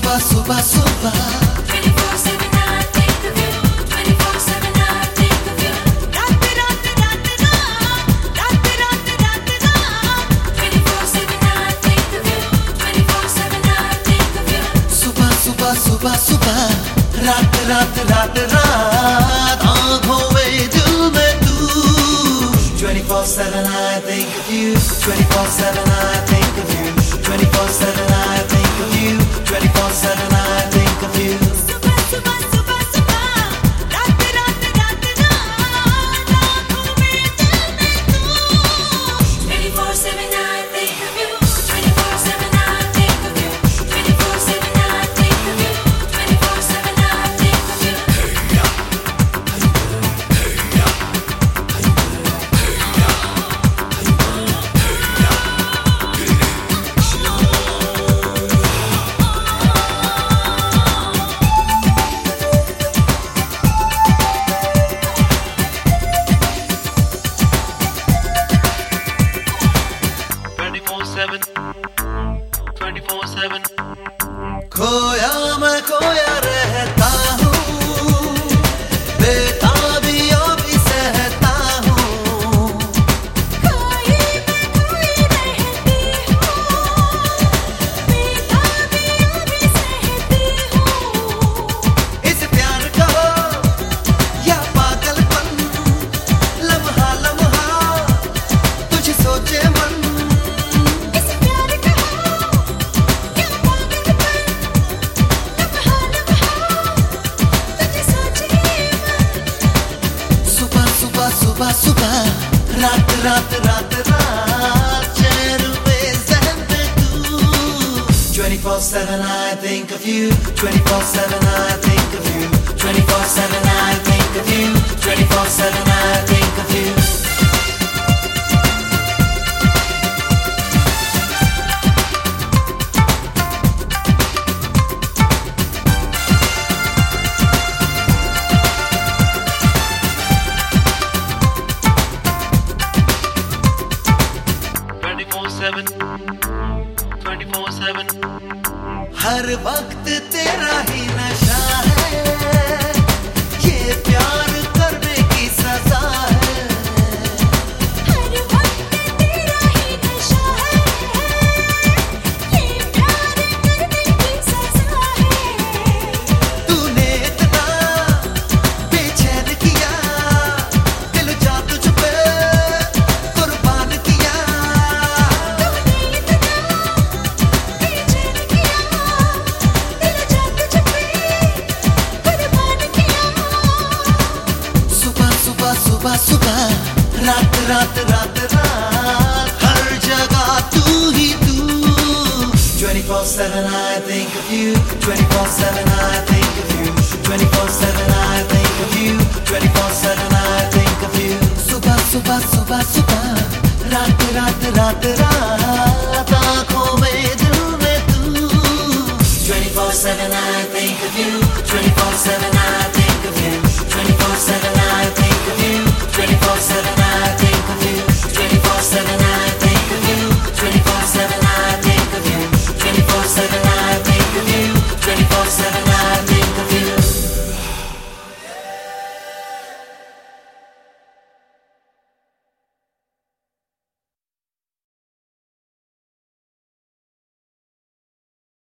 सुबह सुबह सुबह 24/7 I think of you. 24/7 I think of you. रात रात रात रात रात रात रात 24/7 I think of you. 24/7 I think of you. सुबह सुबह सुबह सुबह रात रात रात रात आँखों में दिल में तू 24/7 I think of you. 24/7 I think of you. 24/7 I think of you. 24/7 I think of you. सुबह सुबह सुबह सुबह रात रात रात रात आँखों में दिल में तू 24/7 I think of you. 24/7 I think of you. 24/7 I think of you. 24/7 I think of you. खोया मैं खोया रहता हूँ बेताबियों भी सहता हूँ खोई मैं खोई रहती हूँ बेताबियों भी सहती हूँ इस प्यार का या पागलपन लम्हा लम्हा तुझे सोचे मन इस प्यार का क्या पागलपन लम्हा लम्हा तुझे सोचे मन सुबह सुबह सुबह सुबह रात रात रात रात चैन में ज़हन में तू 24/7 I think of you. 24/7 I think of you. 24/7 I think of you. 24/7 I think of you. हर वक्त तेरा ही नशा है ये प्यार करने की सजा है हर वक्त तेरा ही नशा है ये प्यार करने की सजा है तूने इतना बेचैन किया दिल जा तुझ पे कुर्बान किया तूने इतना बेचैन किया दिल जा तुझ पे कुर्बान किया सुबह सुबह सुबह सुबह रात रात रात रात हर जगह तू ही तू 24/7 I think of you. 24/7 I think of you. 24/7 I think of you. 24/7 I think of you. सुबह सुबह सुबह सुबह रात रात रात रात आँखों में दिल में तू 24/7 I think of you. 24/7 I think